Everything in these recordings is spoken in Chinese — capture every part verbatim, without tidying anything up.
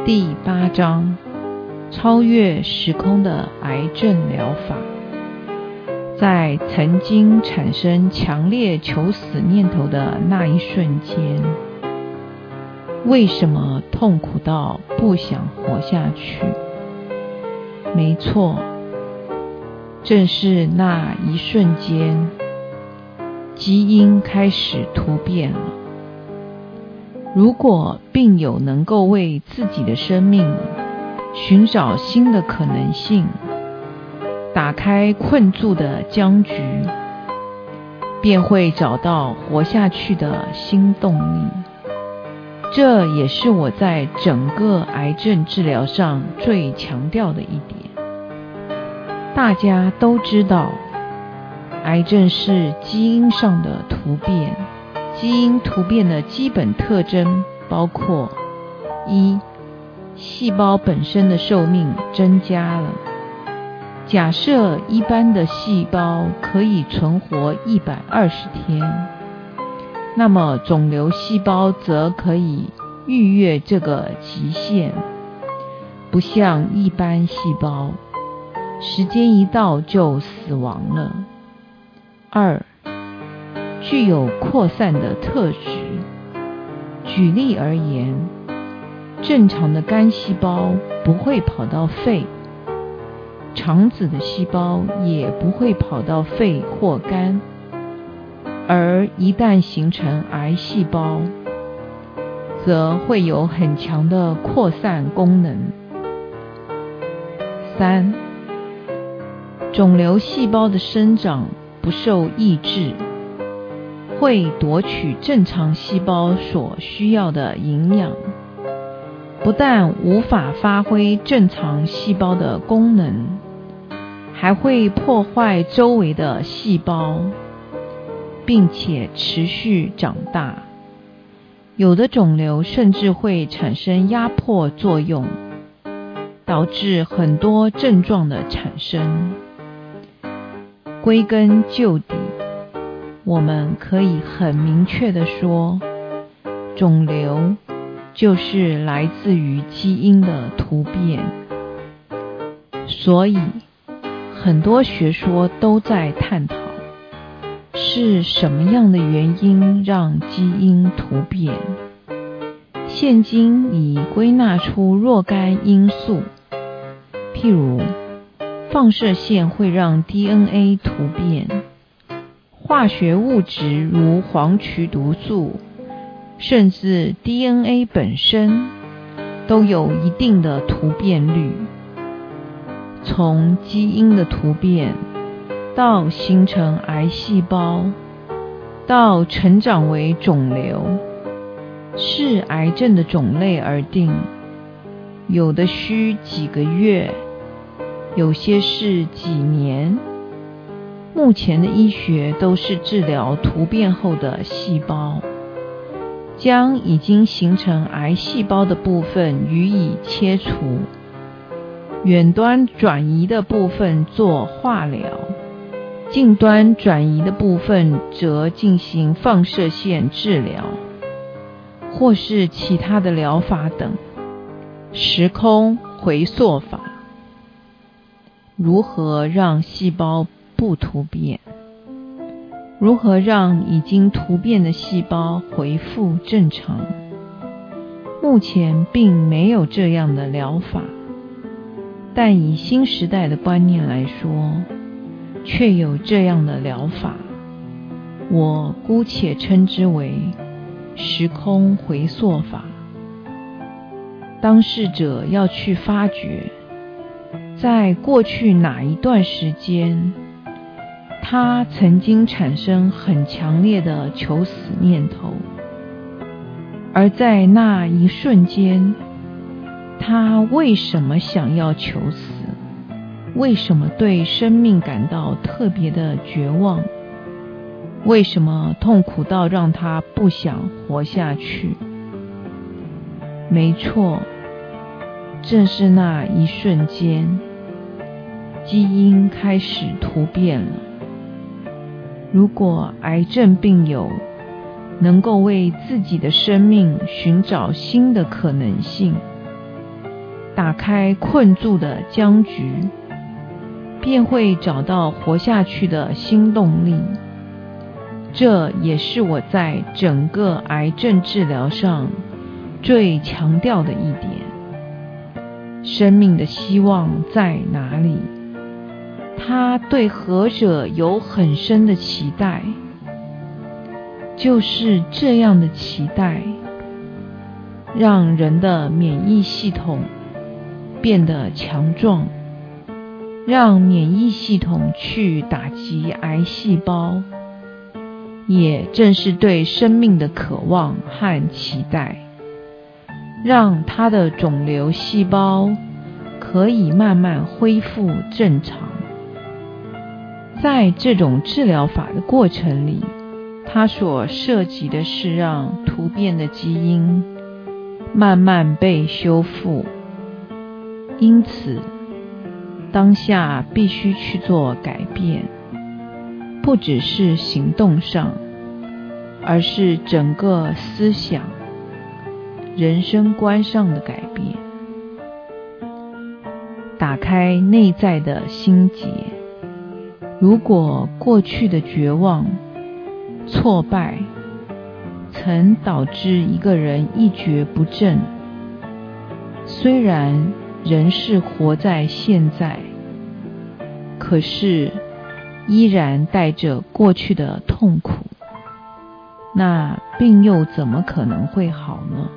第八章，超越时空的癌症疗法。在曾经产生强烈求死念头的那一瞬间，为什么痛苦到不想活下去？没错，正是那一瞬间，基因开始突变了。如果病友能够为自己的生命寻找新的可能性，打开困住的僵局，便会找到活下去的新动力。这也是我在整个癌症治疗上最强调的一点。大家都知道，癌症是基因上的突变。基因突变的基本特征包括：一、细胞本身的寿命增加了。假设一般的细胞可以存活一百二十天，那么肿瘤细胞则可以逾越这个极限，不像一般细胞，时间一到就死亡了。二、具有扩散的特质。举例而言，正常的肝细胞不会跑到肺，肠子的细胞也不会跑到肺或肝，而一旦形成癌细胞，则会有很强的扩散功能。三、肿瘤细胞的生长不受抑制，会夺取正常细胞所需要的营养，不但无法发挥正常细胞的功能，还会破坏周围的细胞，并且持续长大。有的肿瘤甚至会产生压迫作用，导致很多症状的产生。归根究底，我们可以很明确地说，肿瘤就是来自于基因的突变。所以，很多学说都在探讨，是什么样的原因让基因突变。现今已归纳出若干因素，譬如放射线会让 D N A 突变，化学物质如黄曲毒素，甚至 D N A 本身都有一定的突变率。从基因的突变到形成癌细胞，到成长为肿瘤，视癌症的种类而定，有的需几个月，有些是几年。目前的医学都是治疗突变后的细胞，将已经形成癌细胞的部分予以切除，远端转移的部分做化疗，近端转移的部分则进行放射线治疗，或是其他的疗法等。时空回溯法，如何让细胞不突变？如何让已经突变的细胞恢复正常？目前并没有这样的疗法，但以新时代的观念来说，却有这样的疗法，我姑且称之为时空回溯法。当事者要去发掘，在过去哪一段时间，他曾经产生很强烈的求死念头，而在那一瞬间，他为什么想要求死？为什么对生命感到特别的绝望？为什么痛苦到让他不想活下去？没错，正是那一瞬间，基因开始突变了。如果癌症病友能够为自己的生命寻找新的可能性， 打开困住的僵局，便会找到活下去的新动力。这也是我在整个癌症治疗上最强调的一点。生命的希望在哪里？他对何者有很深的期待？就是这样的期待，让人的免疫系统变得强壮，让免疫系统去打击癌细胞，也正是对生命的渴望和期待，让它的肿瘤细胞可以慢慢恢复正常。在这种治疗法的过程里，它所涉及的是让突变的基因慢慢被修复，因此当下必须去做改变，不只是行动上，而是整个思想、人生观上的改变。打开内在的心结。如果过去的绝望、挫败曾导致一个人一蹶不振，虽然人是活在现在，可是依然带着过去的痛苦，那病又怎么可能会好呢？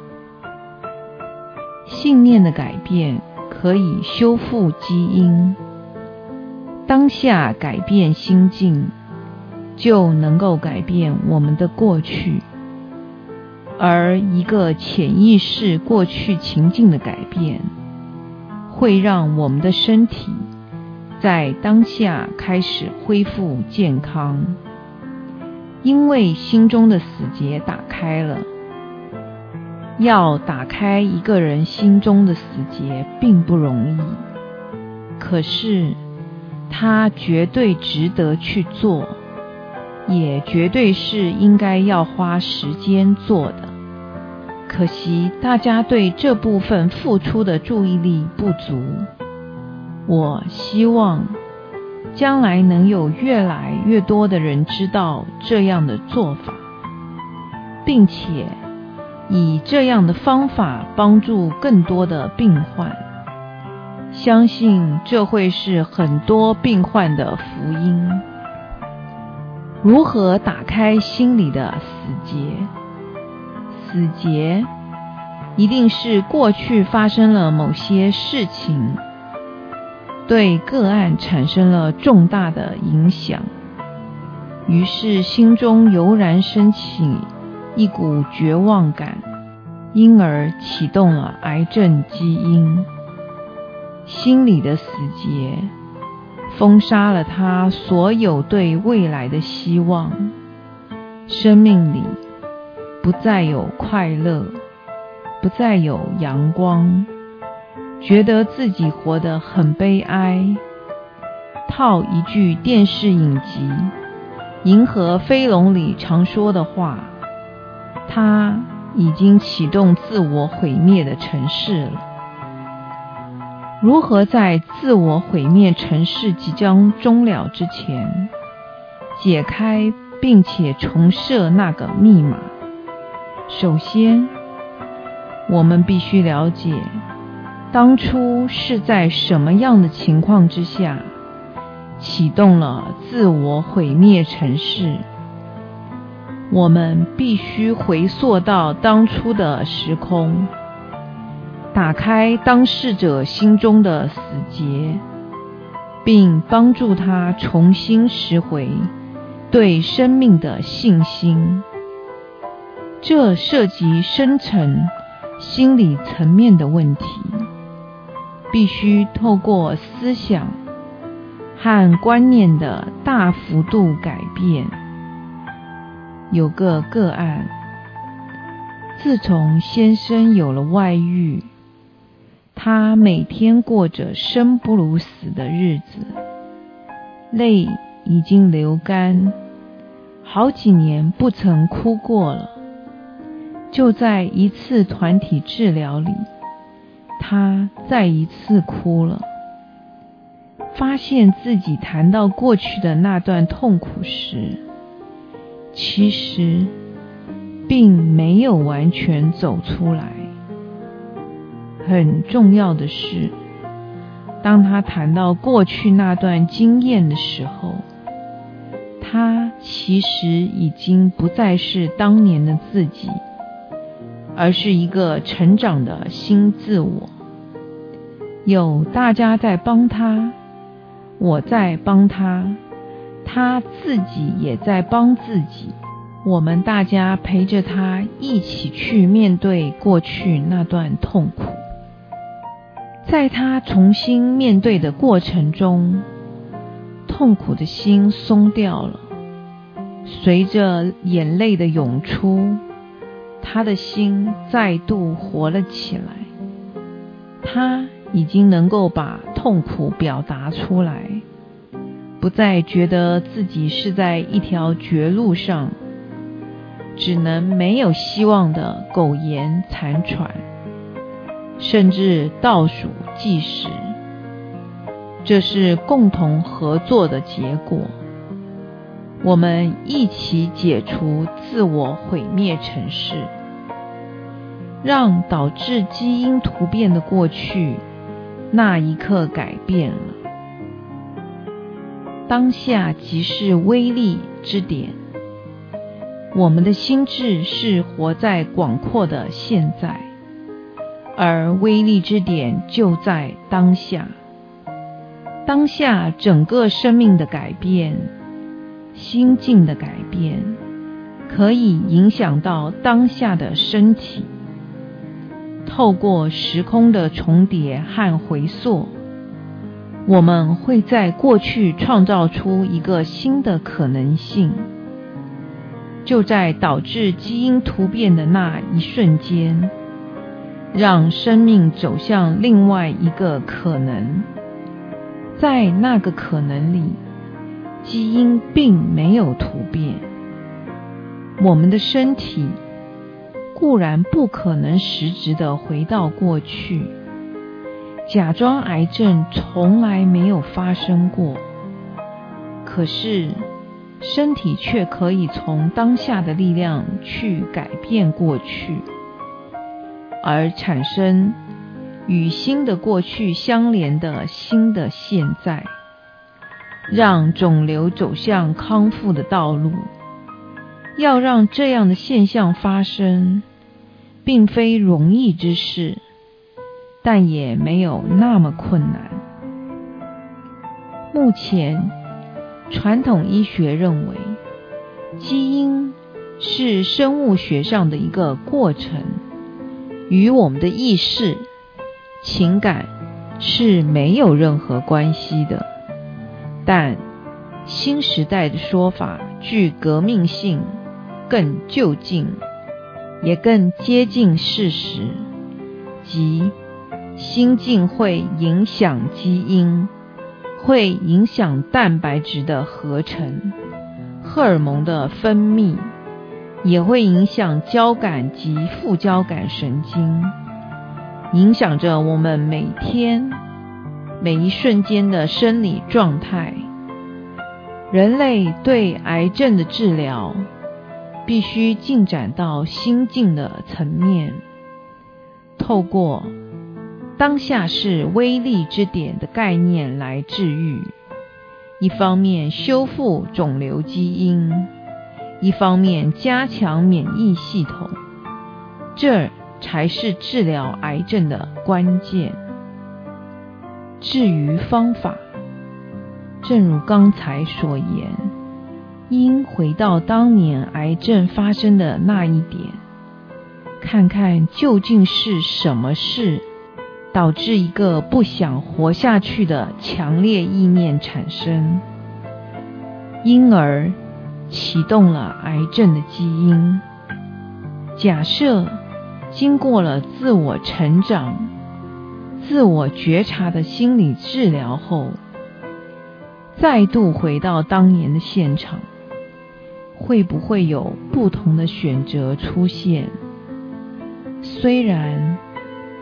信念的改变可以修复基因，当下改变心境，就能够改变我们的过去。而一个潜意识过去情境的改变，会让我们的身体在当下开始恢复健康，因为心中的死结打开了。要打开一个人心中的死结并不容易，可是它绝对值得去做，也绝对是应该要花时间做的。可惜大家对这部分付出的注意力不足。我希望将来能有越来越多的人知道这样的做法，并且以这样的方法帮助更多的病患。相信这会是很多病患的福音。如何打开心里的死结？死结一定是过去发生了某些事情，对个案产生了重大的影响，于是心中油然升起一股绝望感，因而启动了癌症基因。心里的死结封杀了他所有对未来的希望，生命里不再有快乐，不再有阳光，觉得自己活得很悲哀。套一句电视影集《银河飞龙》里常说的话，他已经启动自我毁灭的程式了。如何在自我毁灭程式即将终了之前，解开并且重设那个密码？首先，我们必须了解，当初是在什么样的情况之下，启动了自我毁灭程式。我们必须回溯到当初的时空，打开当事者心中的死结，并帮助他重新拾回对生命的信心。这涉及深层心理层面的问题，必须透过思想和观念的大幅度改变。有个个案，自从先生有了外遇，他每天过着生不如死的日子，泪已经流干，好几年不曾哭过了。就在一次团体治疗里， 他再一次哭了，发现自己谈到过去的那段痛苦时，其实并没有完全走出来。很重要的是，当他谈到过去那段经验的时候，他其实已经不再是当年的自己，而是一个成长的新自我。有大家在帮他，我在帮他，他自己也在帮自己，我们大家陪着他一起去面对过去那段痛苦。在他重新面对的过程中，痛苦的心松掉了，随着眼泪的涌出，他的心再度活了起来。他已经能够把痛苦表达出来，不再觉得自己是在一条绝路上，只能没有希望的苟延残喘，甚至倒数计时。这是共同合作的结果，我们一起解除自我毁灭程式，让导致基因突变的过去那一刻改变了。当下即是威力之点，我们的心智是活在广阔的现在，而威力之点就在当下。当下整个生命的改变，心境的改变，可以影响到当下的身体。透过时空的重叠和回溯，我们会在过去创造出一个新的可能性。就在导致基因突变的那一瞬间，让生命走向另外一个可能。在那个可能里，基因并没有突变。我们的身体固然不可能实质地回到过去，假装癌症从来没有发生过，可是身体却可以从当下的力量去改变过去，而产生与新的过去相连的新的现在，让肿瘤走向康复的道路。要让这样的现象发生，并非容易之事，但也没有那么困难。目前传统医学认为，基因是生物学上的一个过程，与我们的意识、情感是没有任何关系的。但新时代的说法具革命性，更就近，也更接近事实，即心境会影响基因，会影响蛋白质的合成、荷尔蒙的分泌，也会影响交感及副交感神经，影响着我们每天每一瞬间的生理状态。人类对癌症的治疗必须进展到心境的层面，透过当下是威力之点的概念来治愈，一方面修复肿瘤基因，一方面加强免疫系统，这才是治疗癌症的关键。至于方法，正如刚才所言，应回到当年癌症发生的那一点，看看究竟是什么事导致一个不想活下去的强烈意念产生，因而启动了癌症的基因。假设经过了自我成长、自我觉察的心理治疗后，再度回到当年的现场，会不会有不同的选择出现？虽然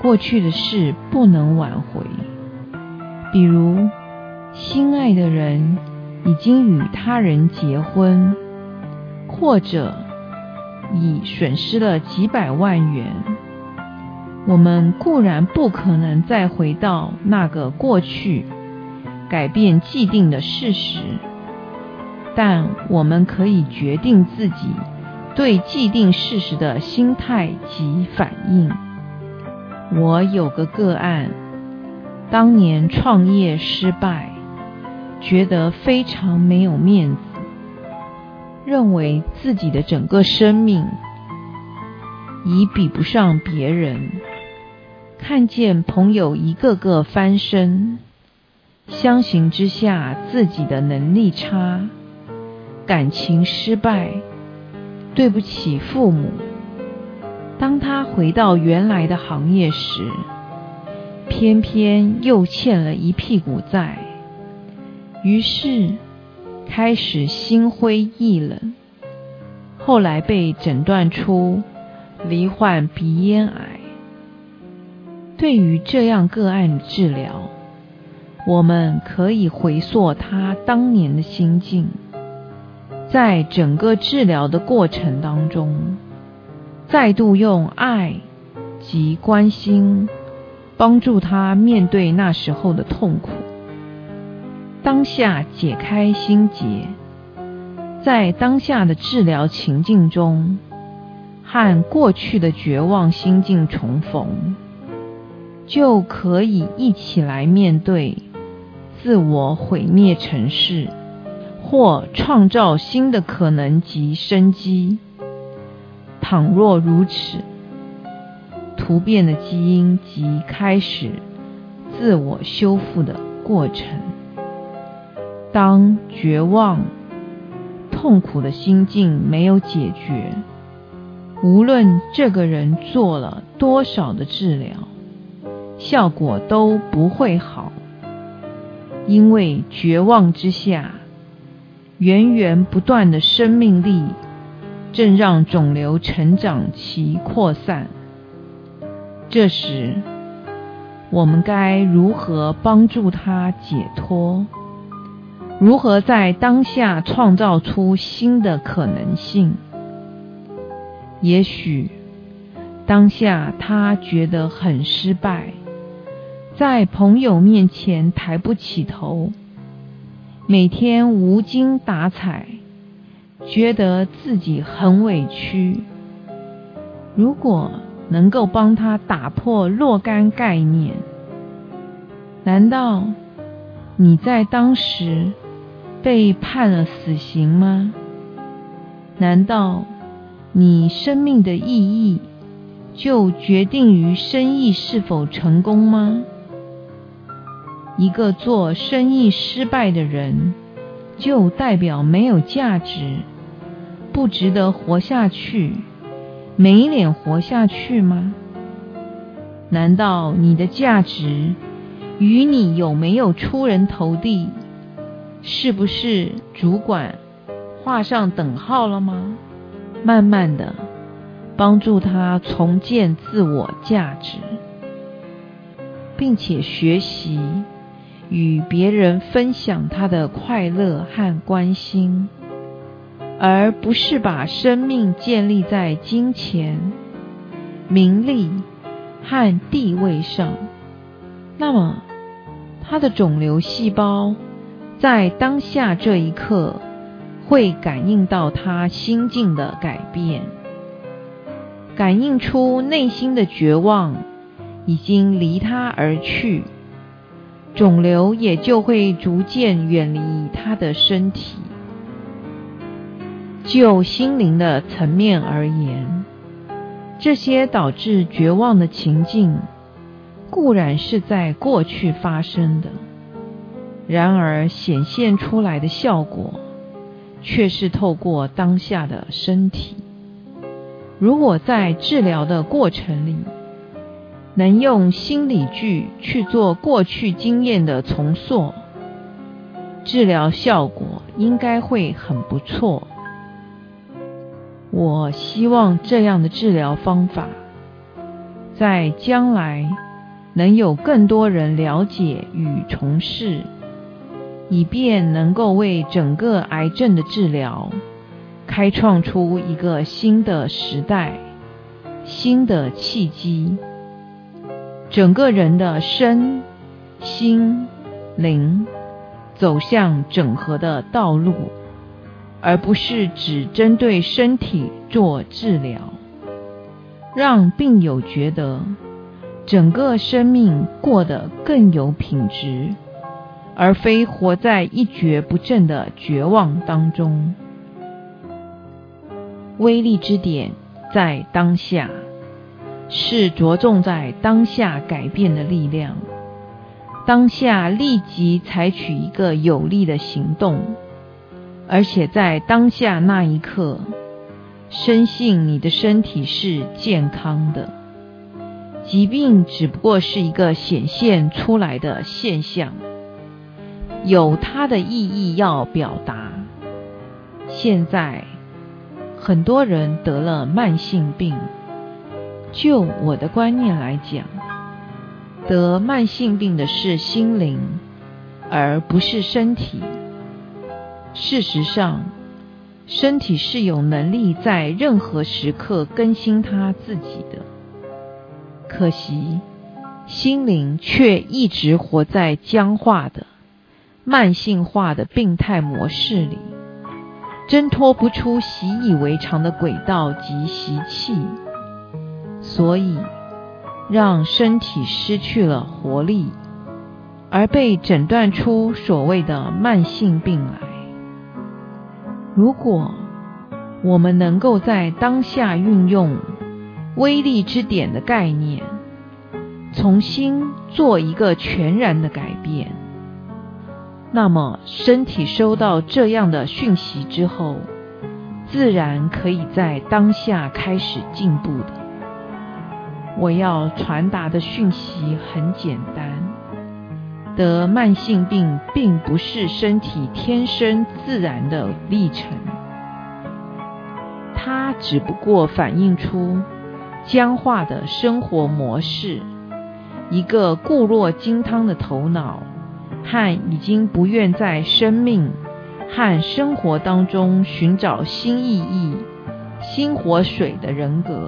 过去的事不能挽回，比如心爱的人已经与他人结婚，或者已损失了几百万元。我们固然不可能再回到那个过去，改变既定的事实，但我们可以决定自己对既定事实的心态及反应。我有个个案，当年创业失败，觉得非常没有面子，认为自己的整个生命已比不上别人，看见朋友一个个翻身，相形之下自己的能力差，感情失败，对不起父母。当他回到原来的行业时，偏偏又欠了一屁股债，于是开始心灰意冷，后来被诊断出罹患鼻咽癌。对于这样个案的治疗，我们可以回溯他当年的心境，在整个治疗的过程当中，再度用爱及关心帮助他面对那时候的痛苦，当下解开心结，在当下的治疗情境中和过去的绝望心境重逢，就可以一起来面对自我毁灭程式，或创造新的可能及生机。倘若如此，突变的基因即开始自我修复的过程。当绝望、痛苦的心境没有解决，无论这个人做了多少的治疗，效果都不会好，因为绝望之下，源源不断的生命力正让肿瘤成长其扩散。这时，我们该如何帮助他解脱？如何在当下创造出新的可能性？也许当下他觉得很失败，在朋友面前抬不起头，每天无精打采，觉得自己很委屈。如果能够帮他打破若干概念，难道你在当时被判了死刑吗？难道你生命的意义就决定于生意是否成功吗？一个做生意失败的人，就代表没有价值，不值得活下去，没脸活下去吗？难道你的价值与你有没有出人头地，是不是主管画上等号了吗？慢慢的帮助他重建自我价值，并且学习与别人分享他的快乐和关心，而不是把生命建立在金钱、名利和地位上。那么他的肿瘤细胞在当下这一刻会感应到他心境的改变，感应出内心的绝望已经离他而去，肿瘤也就会逐渐远离他的身体。就心灵的层面而言，这些导致绝望的情境固然是在过去发生的，然而显现出来的效果却是透过当下的身体。如果在治疗的过程里能用心理剧去做过去经验的重塑，治疗效果应该会很不错。我希望这样的治疗方法在将来能有更多人了解与从事，以便能够为整个癌症的治疗开创出一个新的时代、新的契机，整个人的身、心、灵走向整合的道路，而不是只针对身体做治疗，让病友觉得整个生命过得更有品质，而非活在一蹶不振的绝望当中。威力之点在当下，是着重在当下改变的力量，当下立即采取一个有力的行动，而且在当下那一刻，深信你的身体是健康的，疾病只不过是一个显现出来的现象，有它的意义要表达。现在很多人得了慢性病，就我的观念来讲，得慢性病的是心灵，而不是身体。事实上，身体是有能力在任何时刻更新它自己的，可惜心灵却一直活在僵化的、慢性化的病态模式里，挣脱不出习以为常的轨道及习气，所以让身体失去了活力，而被诊断出所谓的慢性病来。如果我们能够在当下运用威力之点的概念，重新做一个全然的改变，那么身体收到这样的讯息之后，自然可以在当下开始进步的。我要传达的讯息很简单，得慢性病并不是身体天生自然的历程，它只不过反映出僵化的生活模式，一个固若金汤的头脑和已经不愿在生命和生活当中寻找新意义、新活水的人格，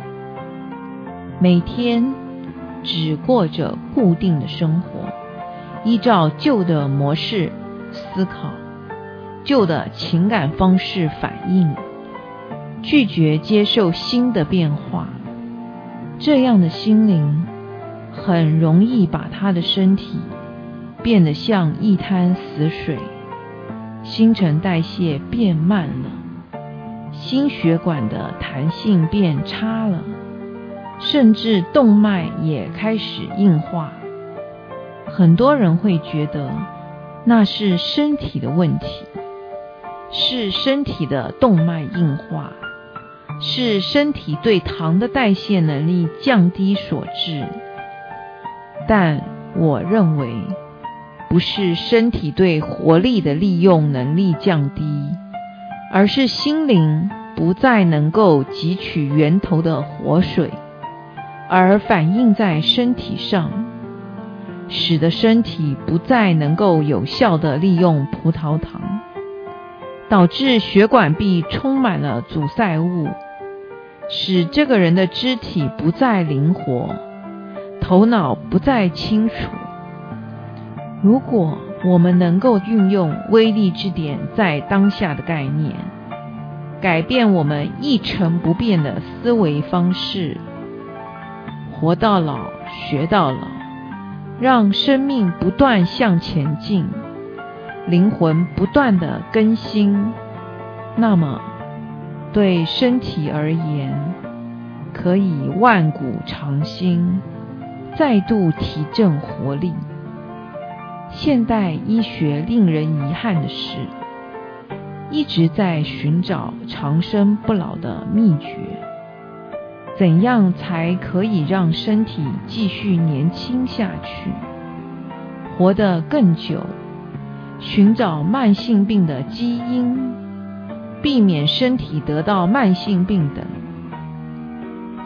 每天只过着固定的生活，依照旧的模式思考，旧的情感方式反应，拒绝接受新的变化。这样的心灵很容易把他的身体变得像一滩死水，新陈代谢变慢了，心血管的弹性变差了，甚至动脉也开始硬化。很多人会觉得那是身体的问题，是身体的动脉硬化，是身体对糖的代谢能力降低所致。但我认为不是身体对活力的利用能力降低，而是心灵不再能够汲取源头的活水，而反映在身体上，使得身体不再能够有效地利用葡萄糖，导致血管壁充满了阻塞物，使这个人的肢体不再灵活，头脑不再清楚。如果我们能够运用威力之点在当下的概念，改变我们一成不变的思维方式，活到老学到老，让生命不断向前进，灵魂不断的更新，那么对身体而言，可以万古长新，再度提振活力。现代医学令人遗憾的是，一直在寻找长生不老的秘诀，怎样才可以让身体继续年轻下去，活得更久，寻找慢性病的基因，避免身体得到慢性病等。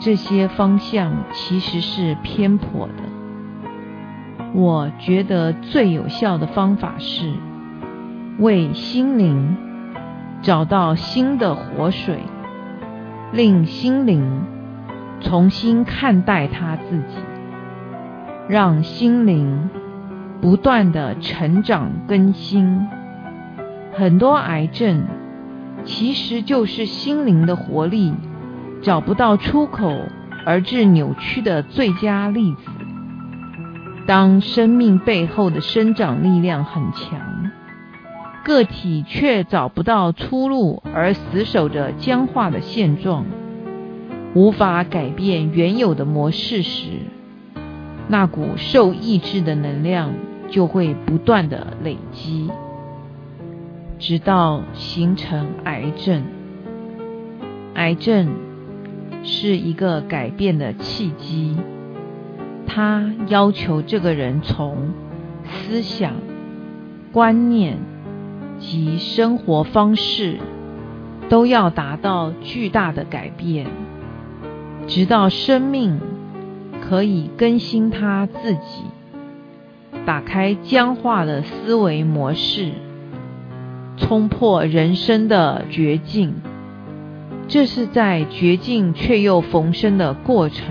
这些方向其实是偏颇的。我觉得最有效的方法是为心灵找到新的活水，令心灵重新看待他自己，让心灵不断的成长更新。很多癌症其实就是心灵的活力找不到出口而致扭曲的最佳例子。当生命背后的生长力量很强，个体却找不到出路而死守着僵化的现状，无法改变原有的模式时，那股受抑制的能量就会不断的累积，直到形成癌症。癌症是一个改变的契机，它要求这个人从思想、观念及生活方式都要达到巨大的改变，直到生命可以更新他自己，打开僵化的思维模式，冲破人生的绝境。这是在绝境却又逢生的过程。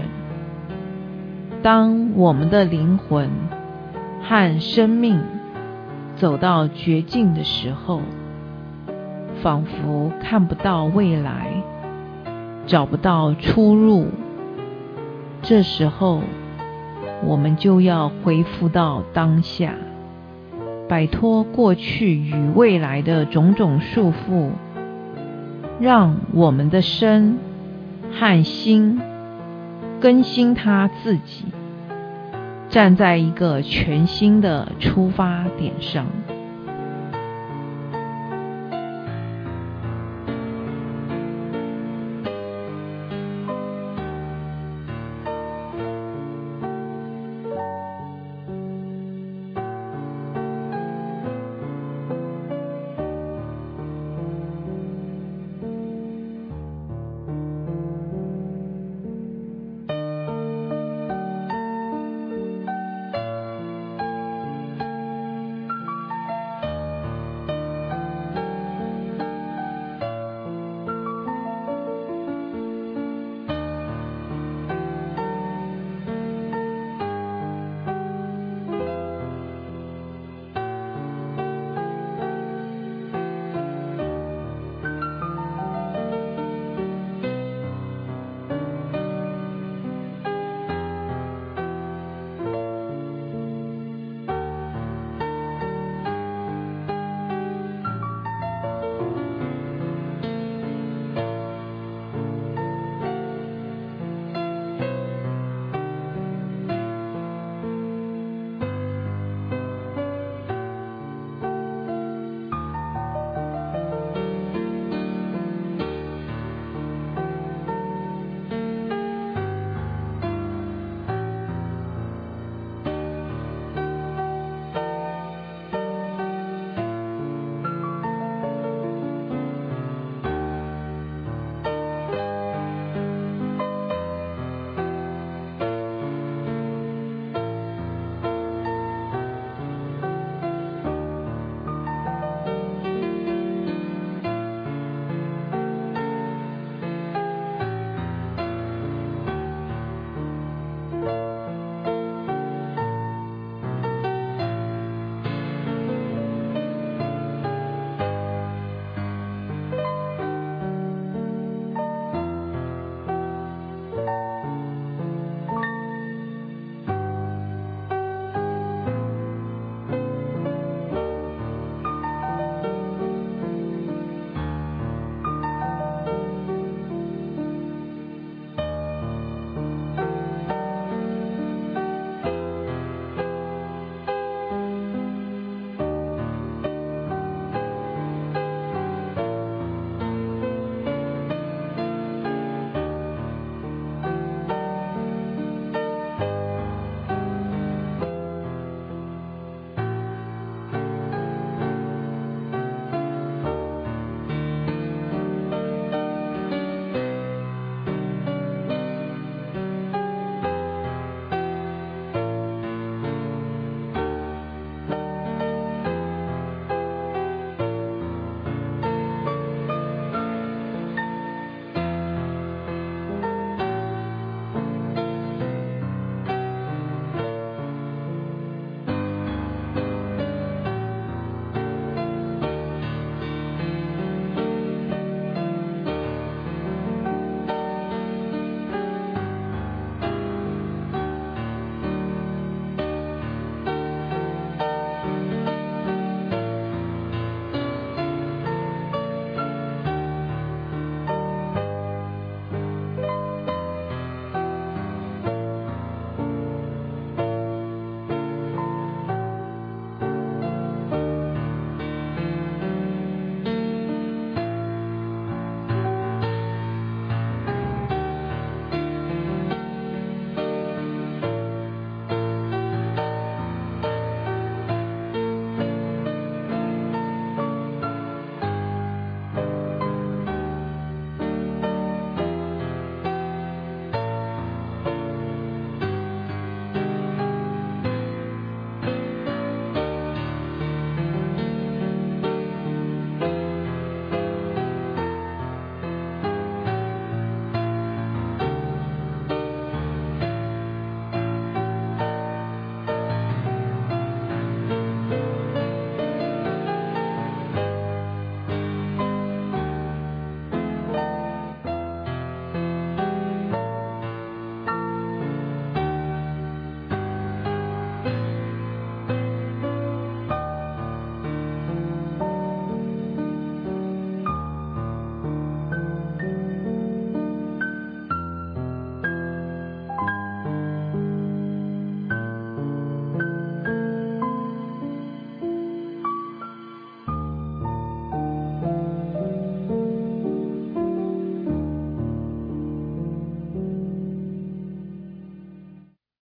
当我们的灵魂和生命走到绝境的时候，仿佛看不到未来，找不到出路，这时候我们就要恢复到当下，摆脱过去与未来的种种束缚，让我们的身和心更新他自己，站在一个全新的出发点上。